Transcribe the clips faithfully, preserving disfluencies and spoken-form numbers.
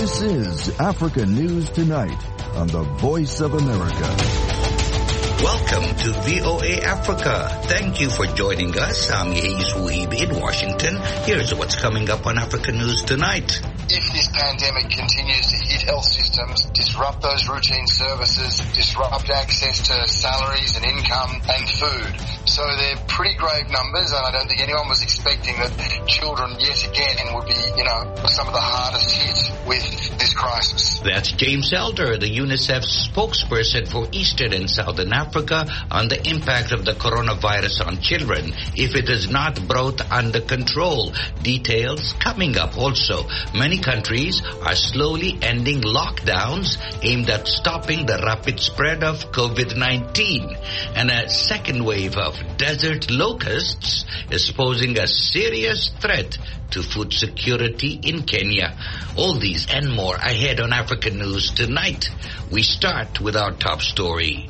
This is Africa News Tonight on the Voice of America. Welcome to V O A Africa. Thank you for joining us. I'm Yesu Ibi in Washington. Here's what's coming up on Africa News Tonight. If this pandemic continues to hit health systems, disrupt those routine services, disrupt access to salaries and income and food. So they're pretty grave numbers, and I don't think anyone was expecting that children yet again would be, you know, some of the hardest hit with this crisis. That's James Elder, the UNICEF spokesperson for Eastern and Southern Africa, on the impact of the coronavirus on children if it is not brought under control. Details coming up also. Many countries are slowly ending lockdowns aimed at stopping the rapid spread of COVID nineteen. And a second wave of desert locusts is posing a serious threat to food security in Kenya. All these and more ahead on African News Tonight. We start with our top story.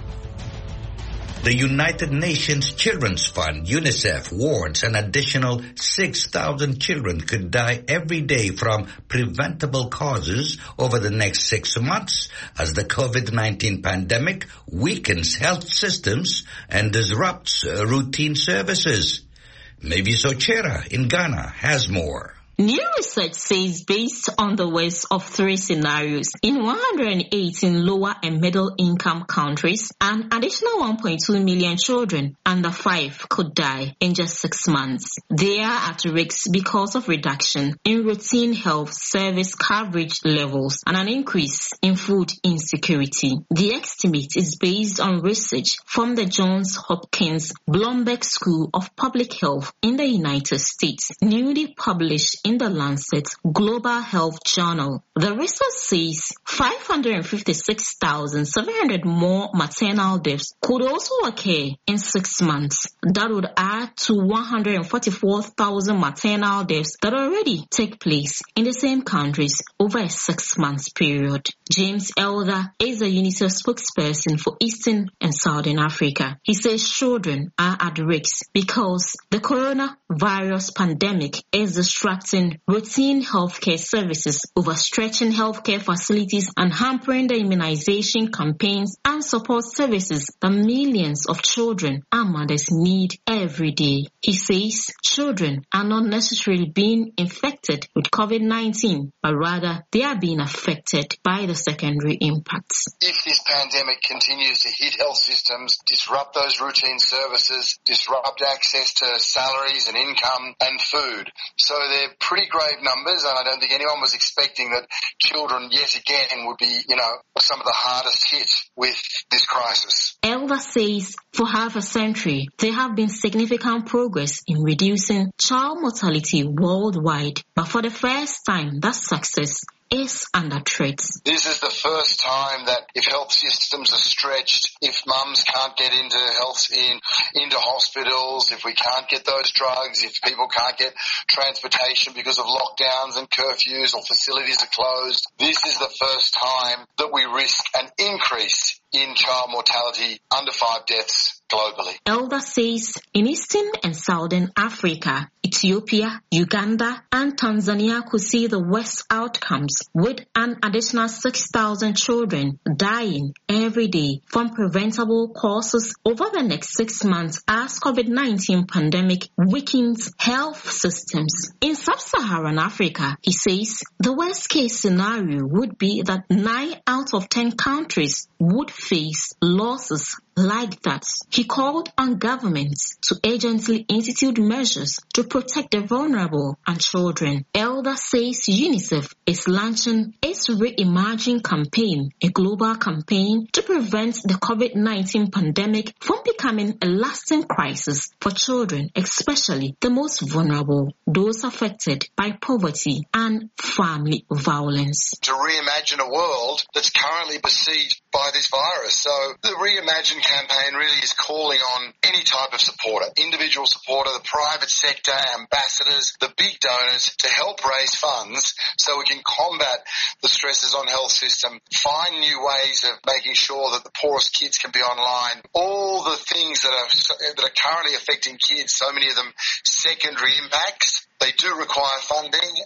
The United Nations Children's Fund, UNICEF, warns an additional six thousand children could die every day from preventable causes over the next six months as the COVID nineteen pandemic weakens health systems and disrupts uh, routine services. Mavis Ochera in Ghana has more. New research says based on the worst of three scenarios in one hundred eighteen lower and middle income countries, an additional one point two million children under five could die in just six months. They are at risk because of reduction in routine health service coverage levels and an increase in food insecurity. The estimate is based on research from the Johns Hopkins Bloomberg School of Public Health in the United States, newly published in the Lancet Global Health Journal. The research says five hundred fifty-six thousand seven hundred more maternal deaths could also occur in six months. That would add to one hundred forty-four thousand maternal deaths that already take place in the same countries over a six-month period. James Elder is a UNICEF spokesperson for Eastern and Southern Africa. He says children are at risk because the coronavirus pandemic is disrupting routine healthcare services, overstretching healthcare facilities, and hampering the immunization campaigns and support services that millions of children and mothers need every day. He says children are not necessarily being infected with COVID nineteen, but rather they are being affected by the secondary impacts. If this pandemic continues to hit health systems, disrupt those routine services, disrupt access to salaries and income and food. So they're pretty grave numbers, and I don't think anyone was expecting that children yet again would be, you know, some of the hardest hit with this crisis. Elder says for half a century, there have been significant progress in reducing child mortality worldwide, but for the first time, that success is under threat. This is the first time that if health systems are stretched, if mums can't get into health in into hospitals, if we can't get those drugs, if people can't get transportation because of lockdowns and curfews or facilities are closed, this is the first time that we risk an increase in child mortality under five deaths globally. Elder says in Eastern and Southern Africa, Ethiopia, Uganda, and Tanzania could see the worst outcomes, with an additional six thousand children dying every day from preventable causes over the next six months as COVID nineteen pandemic weakens health systems. In sub-Saharan Africa, he says the worst case scenario would be that nine out of ten countries would face losses like that. He called on governments to urgently institute measures to protect the vulnerable and children. Elder says UNICEF is launching its Reimagine campaign, a global campaign to prevent the COVID nineteen pandemic from becoming a lasting crisis for children, especially the most vulnerable, those affected by poverty and family violence. To reimagine a world that's currently besieged by this virus. So the Reimagine campaign really is calling on any type of supporter, individual supporter, the private sector, ambassadors, the big donors to help raise funds so we can combat the stresses on health system, find new ways of making sure that the poorest kids can be online. All the things that are that are currently affecting kids, so many of them secondary impacts, they do require funding. Elder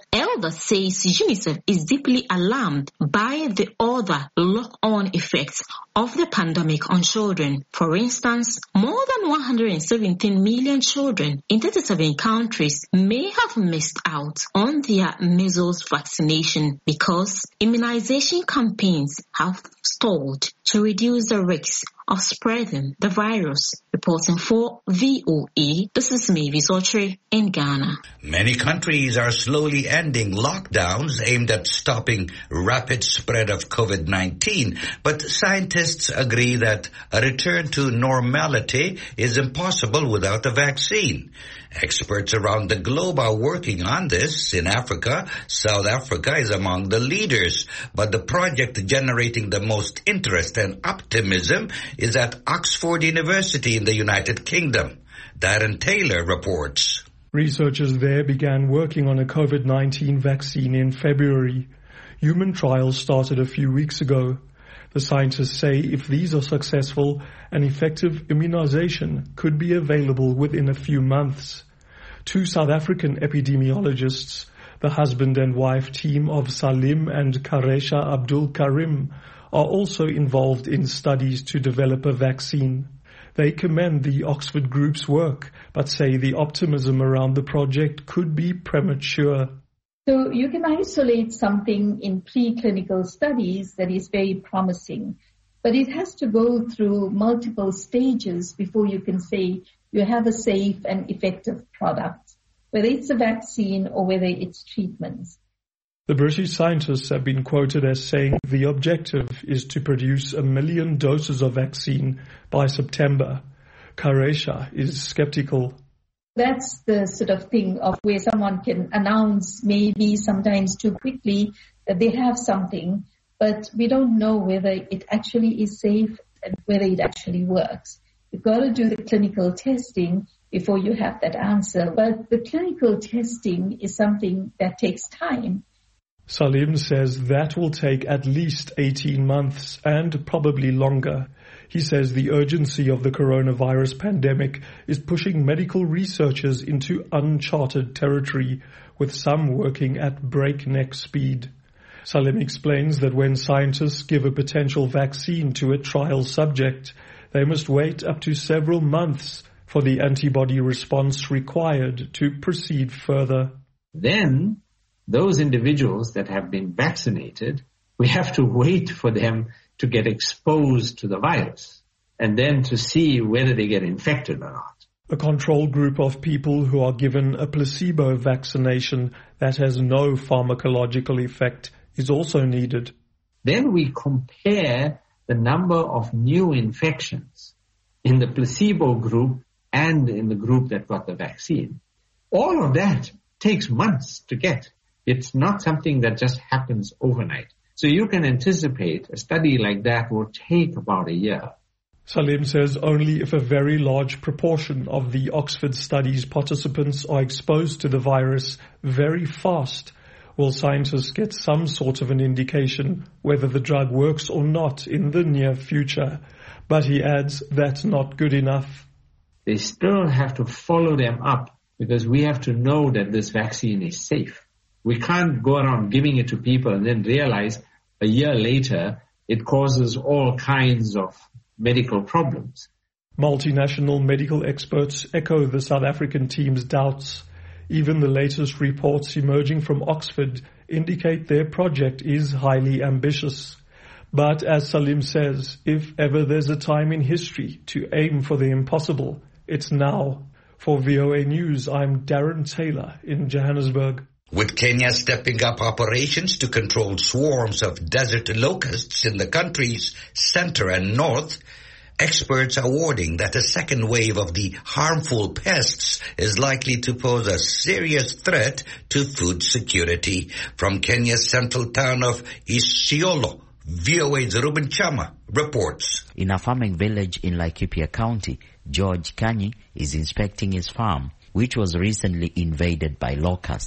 but says UNICEF is deeply alarmed by the other lock-on effects of the pandemic on children. For instance, more than one hundred seventeen million children in thirty-seven countries may have missed out on their measles vaccination because immunization campaigns have stalled to reduce the risks of spreading the virus. Reporting for V O A, this is Mavis Ochre in Ghana. Many countries are slowly ending lockdowns aimed at stopping rapid spread of COVID nineteen, but scientists agree that a return to normality is impossible without a vaccine. Experts around the globe are working on this. In Africa, South Africa is among the leaders, but the project generating the most interest and optimism is at Oxford University in the United Kingdom. Darren Taylor reports. Researchers there began working on a COVID nineteen vaccine in February. Human trials started a few weeks ago. The scientists say if these are successful, an effective immunization could be available within a few months. Two South African epidemiologists, the husband and wife team of Salim and Karesha Abdul Karim, are also involved in studies to develop a vaccine. They commend the Oxford group's work, but say the optimism around the project could be premature. So you can isolate something in preclinical studies that is very promising, but it has to go through multiple stages before you can say you have a safe and effective product, whether it's a vaccine or whether it's treatments. The British scientists have been quoted as saying the objective is to produce a million doses of vaccine by September. Karesha is skeptical. That's the sort of thing of where someone can announce maybe sometimes too quickly that they have something, but we don't know whether it actually is safe and whether it actually works. You've got to do the clinical testing before you have that answer. But the clinical testing is something that takes time. Salim says that will take at least eighteen months and probably longer. He says the urgency of the coronavirus pandemic is pushing medical researchers into uncharted territory, with some working at breakneck speed. Salim explains that when scientists give a potential vaccine to a trial subject, they must wait up to several months for the antibody response required to proceed further. Then, those individuals that have been vaccinated, we have to wait for them to get exposed to the virus and then to see whether they get infected or not. A control group of people who are given a placebo vaccination that has no pharmacological effect is also needed. Then we compare the number of new infections in the placebo group and in the group that got the vaccine. All of that takes months to get. It's not something that just happens overnight. So you can anticipate a study like that will take about a year. Salim says only if a very large proportion of the Oxford study's participants are exposed to the virus very fast will scientists get some sort of an indication whether the drug works or not in the near future. But he adds that's not good enough. They still have to follow them up because we have to know that this vaccine is safe. We can't go around giving it to people and then realize a year later it causes all kinds of medical problems. Multinational medical experts echo the South African team's doubts. Even the latest reports emerging from Oxford indicate their project is highly ambitious. But as Salim says, if ever there's a time in history to aim for the impossible, it's now. For V O A News, I'm Darren Taylor in Johannesburg. With Kenya stepping up operations to control swarms of desert locusts in the country's center and north, experts are warning that a second wave of the harmful pests is likely to pose a serious threat to food security. From Kenya's central town of Isiolo, V O A's Ruben Chama reports. In a farming village in Laikipia County, George Kanyi is inspecting his farm, which was recently invaded by locusts.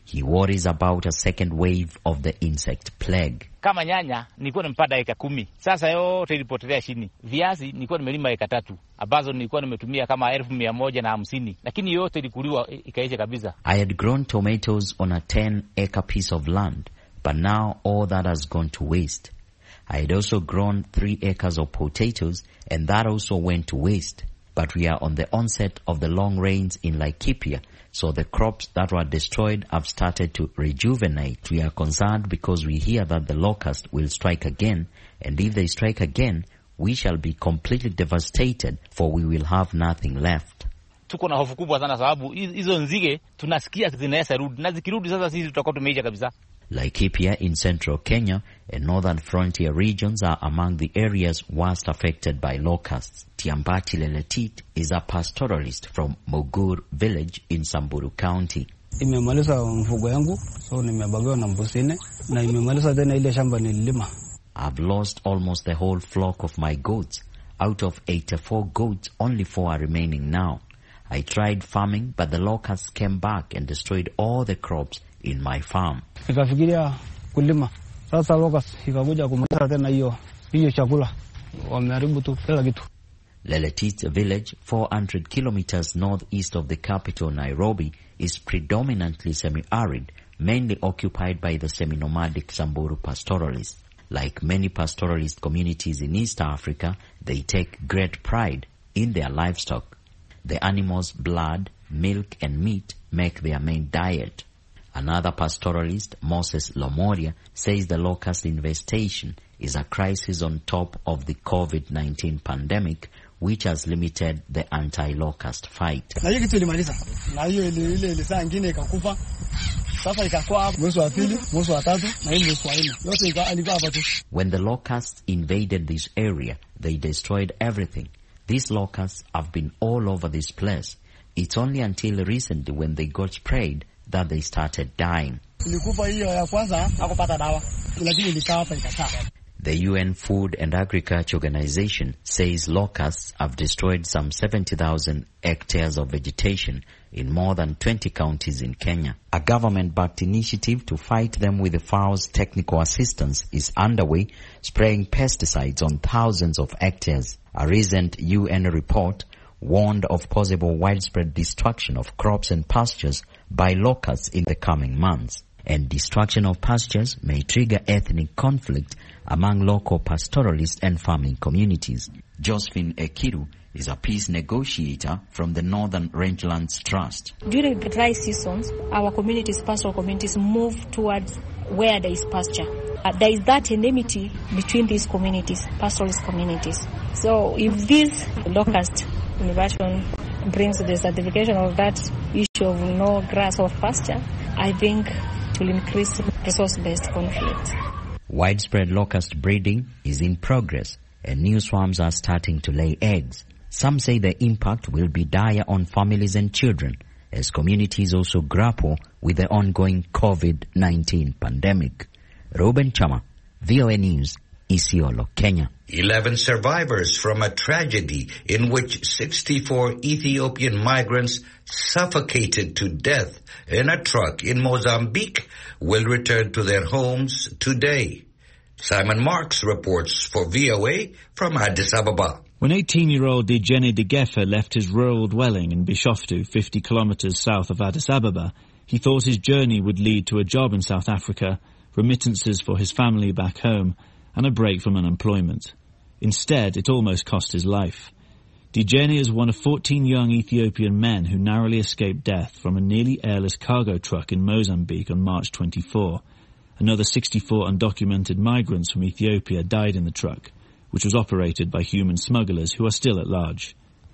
He worries about a second wave of the insect plague. Kama nyanya nilikuwa nimepanda eka kumi. Sasa yote ilipotelea chini. Viazi nilikuwa nimelima eka tatu. Ambazo nilikuwa nimetumia kama elfu mia moja na hamsini. Lakini yote ilikuliwa ikaisha kabisa. I had grown tomatoes on a ten acre piece of land, but now all that has gone to waste. I had also grown three acres of potatoes, and that also went to waste. But we are on the onset of the long rains in Laikipia, so the crops that were destroyed have started to rejuvenate. We are concerned because we hear that the locust will strike again, and if they strike again, we shall be completely devastated, for we will have nothing left. Tuko na hofu kubwa sana sababu hizo nzige tunasikia zinaweza rudi, na zikirudi sasa sisi tutakuwa tumeisha kabisa. Laikipia in central Kenya and northern frontier regions are among the areas worst affected by locusts. Tiambati Leletit is a pastoralist from Mogur village in Samburu County. Imemaliza mfugo yangu, so nimebagawa na mbusine, na imemaliza tena ile shamba nililima. I've lost almost the whole flock of my goats. Out of eighty-four goats, only four are remaining now. I tried farming, but the locusts came back and destroyed all the crops in my farm. Nikafikiria kulima. Sasa locusts ikakuja kumaliza tena hiyo hiyo chakula. Wameharibu tu kila kitu. Leletit village, four hundred kilometers northeast of the capital Nairobi, is predominantly semi-arid, mainly occupied by the semi-nomadic Samburu pastoralists. Like many pastoralist communities in East Africa, they take great pride in their livestock. The animals' blood, milk and meat make their main diet. Another pastoralist, Moses Lomoria, says the locust infestation is a crisis on top of the COVID nineteen pandemic, which has limited the anti-locust fight. Na hiyo kitu ilimaliza. Na hiyo ile ile ile saa nyingine ikakufa. Sasa ikakuwa mwezi wa pili, mwezi wa tatu na ile mwezi wa nne. Yote ilikuwa hapa tu. When the locusts invaded this area, they destroyed everything. These locusts have been all over this place. It's only until recently when they got sprayed that they started dying. Ilikufa hiyo ya kwanza hakupata dawa. Lakini ilikaa hapa ikakaa. The U N Food and Agriculture Organization says locusts have destroyed some seventy thousand hectares of vegetation in more than twenty counties in Kenya. A government-backed initiative to fight them with the F A O's technical assistance is underway, spraying pesticides on thousands of hectares. A recent U N report warned of possible widespread destruction of crops and pastures by locusts in the coming months. And destruction of pastures may trigger ethnic conflict among local pastoralists and farming communities. Josephine Ekiru is a peace negotiator from the Northern Rangelands Trust. During the dry seasons, our communities, pastoral communities, move towards where there is pasture. Uh, there is that enmity between these communities, pastoralist communities. So if this locust invasion brings the certification of that issue of no grass or pasture, I think it will increase resource-based conflict. Widespread locust breeding is in progress, and new swarms are starting to lay eggs. Some say the impact will be dire on families and children, as communities also grapple with the ongoing COVID nineteen pandemic. Ruben Chama, V O A News, Isiolo, Kenya. Eleven survivors from a tragedy in which sixty-four Ethiopian migrants suffocated to death in a truck in Mozambique will return to their homes today. Simon Marks reports for V O A from Addis Ababa. When eighteen-year-old Dejene Degefa left his rural dwelling in Bishoftu, fifty kilometers south of Addis Ababa, he thought his journey would lead to a job in South Africa, remittances for his family back home, and a break from unemployment. Instead, it almost cost his life. Dejene is one of fourteen young Ethiopian men who narrowly escaped death from a nearly airless cargo truck in Mozambique on March twenty-fourth. Another sixty-four undocumented migrants from Ethiopia died in the truck, which was operated by human smugglers who are still at large.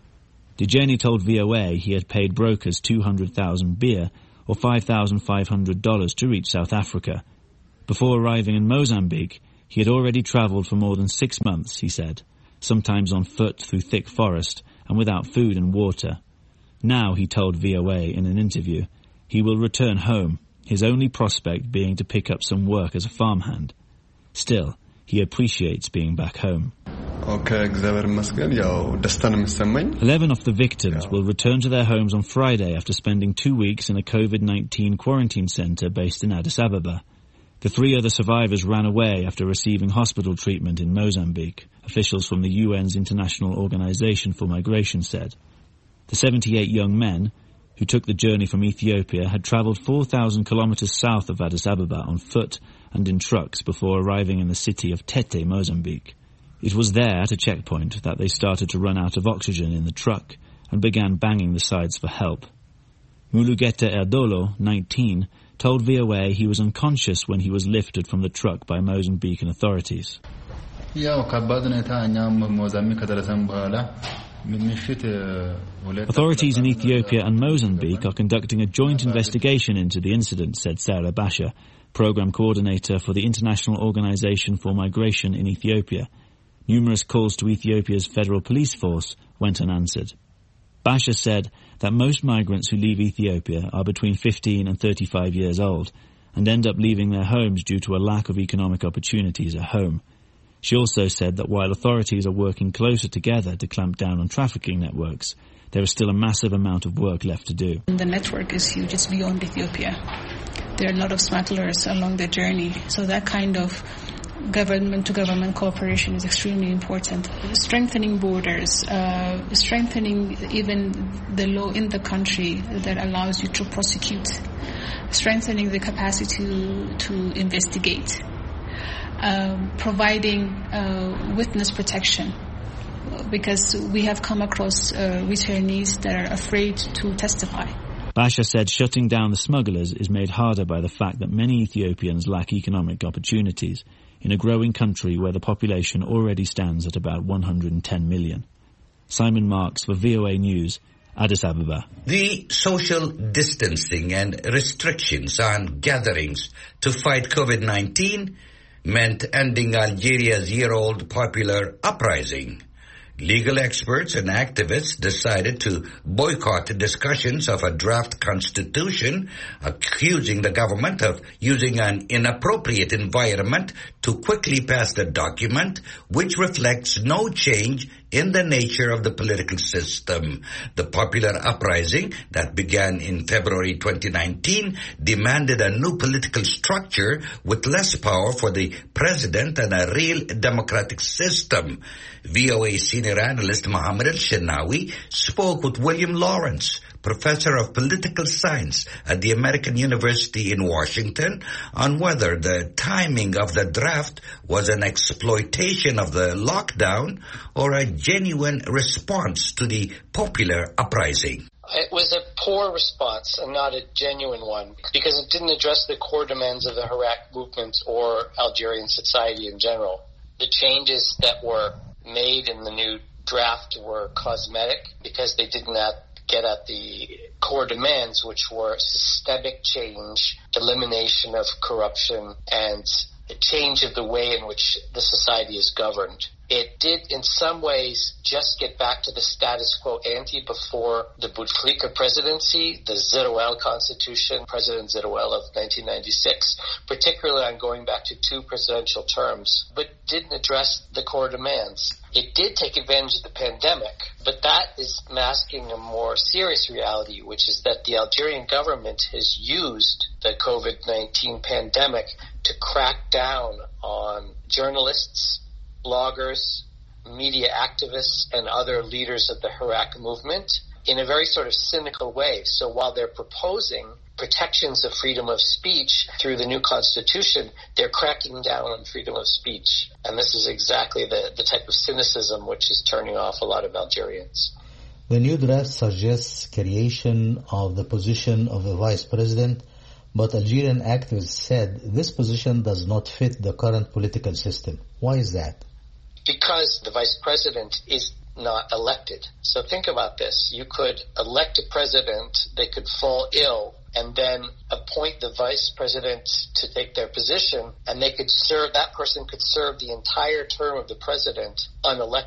Dejene told V O A he had paid brokers two hundred thousand beer, or five thousand five hundred dollars, to reach South Africa. Before arriving in Mozambique, he had already travelled for more than six months, he said, sometimes on foot through thick forest and without food and water. Now, he told V O A in an interview, he will return home, his only prospect being to pick up some work as a farmhand. Still, he appreciates being back home. Eleven of the victims will return to their homes on Friday after spending two weeks in a COVID nineteen quarantine center based in Addis Ababa. The three other survivors ran away after receiving hospital treatment in Mozambique, officials from the U N's International Organization for Migration said. The seventy-eight young men, who took the journey from Ethiopia, had traveled four thousand kilometers south of Addis Ababa on foot and in trucks before arriving in the city of Tete, Mozambique. It was there at a checkpoint that they started to run out of oxygen in the truck and began banging the sides for help. Mulugeta Erdolo, nineteen, told V O A he was unconscious when he was lifted from the truck by Mozambican authorities. Authorities in Ethiopia and Mozambique are conducting a joint investigation into the incident, said Sarah Basha, program coordinator for the International Organization for Migration in Ethiopia. Numerous calls to Ethiopia's federal police force went unanswered. Basha said that most migrants who leave Ethiopia are between fifteen and thirty-five years old and end up leaving their homes due to a lack of economic opportunities at home. She also said that while authorities are working closer together to clamp down on trafficking networks, there is still a massive amount of work left to do. The network is huge. It's beyond Ethiopia. There are a lot of smugglers along the journey, so that kind of government-to-government cooperation is extremely important. Strengthening borders, uh, strengthening even the law in the country that allows you to prosecute, strengthening the capacity to, to investigate, um, providing uh, witness protection, because we have come across uh, returnees that are afraid to testify. Basha said shutting down the smugglers is made harder by the fact that many Ethiopians lack economic opportunities in a growing country where the population already stands at about one hundred ten million. Simon Marks for V O A News, Addis Ababa. The social distancing and restrictions on gatherings to fight COVID nineteen meant ending Algeria's year-old popular uprising. Legal experts and activists decided to boycott discussions of a draft constitution, accusing the government of using an inappropriate environment to quickly pass the document, which reflects no change in the nature of the political system. The popular uprising that began in February twenty nineteen demanded a new political structure with less power for the president and a real democratic system. V O A senior analyst Mohammed Al-Shenawi spoke with William Lawrence, professor of political science at the American University in Washington, on whether the timing of the draft was an exploitation of the lockdown or a genuine response to the popular uprising. It was a poor response and not a genuine one, because it didn't address the core demands of the Hirak movement or Algerian society in general. The changes that were made in the new draft were cosmetic because they did not get at the core demands, which were systemic change, elimination of corruption, and a change of the way in which the society is governed. It did, in some ways, just get back to the status quo ante before the Bouteflika presidency, the Zerouel Constitution, President Zerouel of nineteen ninety-six, particularly on going back to two presidential terms, but didn't address the core demands. It did take advantage of the pandemic, but that is masking a more serious reality, which is that the Algerian government has used the COVID nineteen pandemic to crack down on journalists, bloggers, media activists, and other leaders of the Hirak movement in a very sort of cynical way. So while they're proposing protections of freedom of speech through the new constitution, they're cracking down on freedom of speech. And this is exactly the, the type of cynicism which is turning off a lot of Algerians. The new draft suggests creation of the position of the vice president, but Algerian activists said this position does not fit the current political system. Why is that? Because the vice president is not elected. So think about this. You could elect a president, they could fall ill, and then appoint the vice president to take their position, and they could serve, that person could serve the entire term of the president unelected.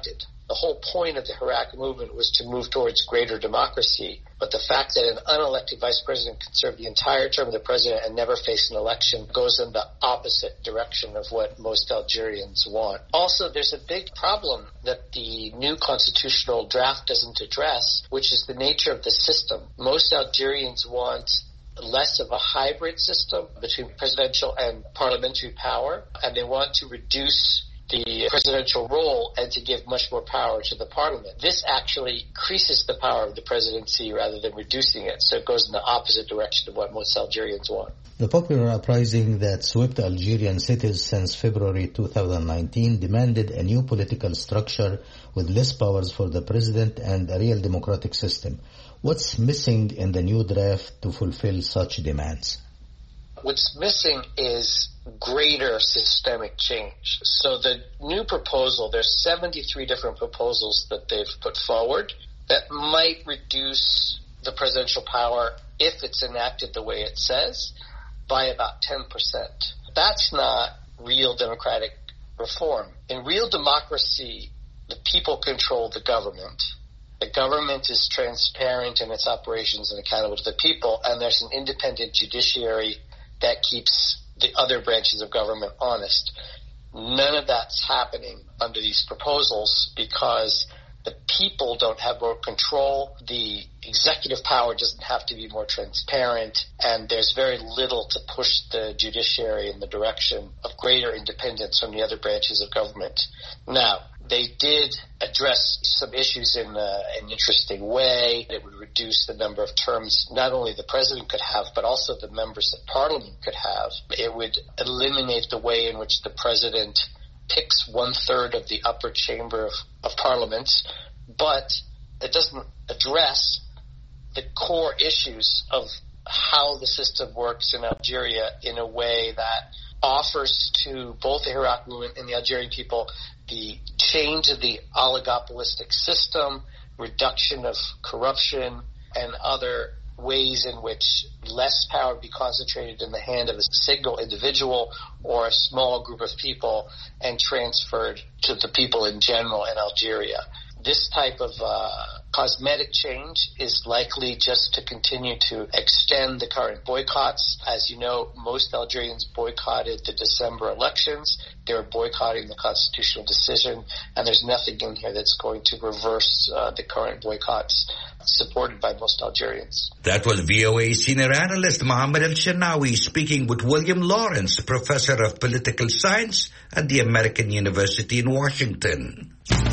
The whole point of the Hirak movement was to move towards greater democracy. But the fact that an unelected vice president can serve the entire term of the president and never face an election goes in the opposite direction of what most Algerians want. Also, there's a big problem that the new constitutional draft doesn't address, which is the nature of the system. Most Algerians want less of a hybrid system between presidential and parliamentary power, and they want to reduce the presidential role and to give much more power to the parliament. This actually increases the power of the presidency rather than reducing it, so it goes in the opposite direction of what most Algerians want. The popular uprising that swept Algerian cities since February two thousand nineteen demanded a new political structure with less powers for the president and a real democratic system. What's missing in the new draft to fulfill such demands? What's missing is greater systemic change. So the new proposal, there's seventy-three different proposals that they've put forward that might reduce the presidential power, if it's enacted the way it says, by about ten percent. That's not real democratic reform. In real democracy, the people control the government. The government is transparent in its operations and accountable to the people, and there's an independent judiciary that keeps the other branches of government honest. None of that's happening under these proposals because the people don't have more control, the executive power doesn't have to be more transparent, and there's very little to push the judiciary in the direction of greater independence from the other branches of government. Now, they did address some issues in uh, an interesting way. It would reduce the number of terms not only the president could have, but also the members of parliament could have. It would eliminate the way in which the president picks one-third of the upper chamber of, of parliament, but it doesn't address the core issues of how the system works in Algeria in a way that offers to both the Hirak movement and the Algerian people the change of the oligopolistic system, reduction of corruption, and other ways in which less power would be concentrated in the hand of a single individual or a small group of people and transferred to the people in general in Algeria. This type of uh, cosmetic change is likely just to continue to extend the current boycotts. As you know, most Algerians boycotted the December elections. They were boycotting the constitutional decision, and there's nothing in here that's going to reverse uh, the current boycotts supported by most Algerians. That was V O A senior analyst Mohammed El-Shenawi speaking with William Lawrence, professor of political science at the American University in Washington.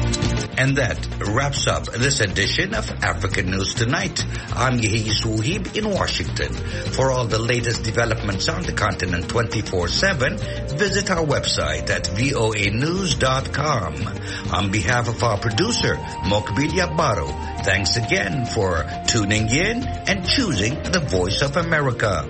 And that wraps up this edition of African News Tonight. I'm Yehi Suhib in Washington. For all the latest developments on the continent twenty-four seven, visit our website at V O A news dot com. On behalf of our producer, Mokbilia Baro, thanks again for tuning in and choosing the Voice of America.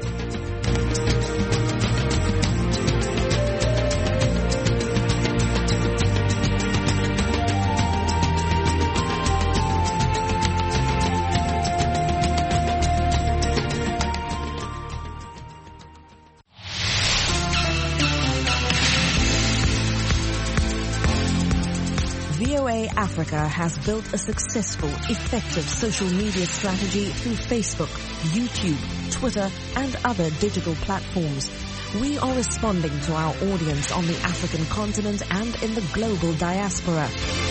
Africa has built a successful, effective social media strategy through Facebook, YouTube, Twitter, and other digital platforms. We are responding to our audience on the African continent and in the global diaspora.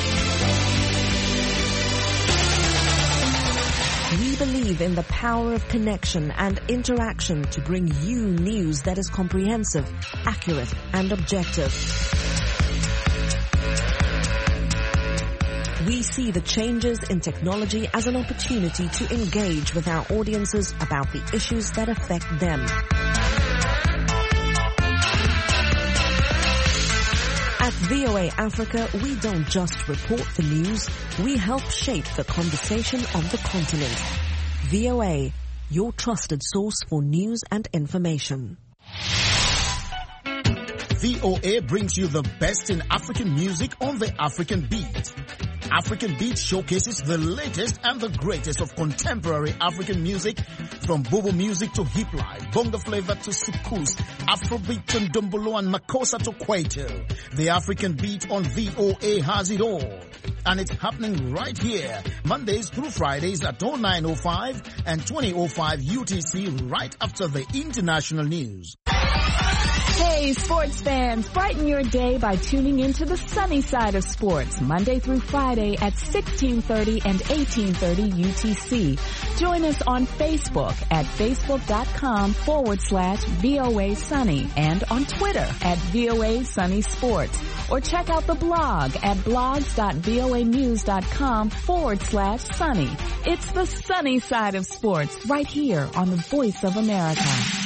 We believe in the power of connection and interaction to bring you news that is comprehensive, accurate, and objective. We see the changes in technology as an opportunity to engage with our audiences about the issues that affect them. At V O A Africa, we don't just report the news, we help shape the conversation on the continent. V O A, your trusted source for news and information. V O A brings you the best in African music on the African Beat. African Beat showcases the latest and the greatest of contemporary African music, from Bobo music to hip life, bongo flavor to soukous, Afrobeat to Ndombolo and Makossa to Kwaito. The African Beat on V O A has it all. and it's happening right here, Mondays through Fridays at oh nine oh five and twenty oh five U T C, right after the international news. Hey, sports fans, brighten your day by tuning into the sunny side of sports, Monday through Friday at sixteen thirty and eighteen thirty U T C. Join us on Facebook at facebook.com forward slash VOA Sunny and on Twitter at VOA Sunny Sports. Or check out the blog at blogs.voanews.com forward slash sunny. It's the sunny side of sports right here on the Voice of America.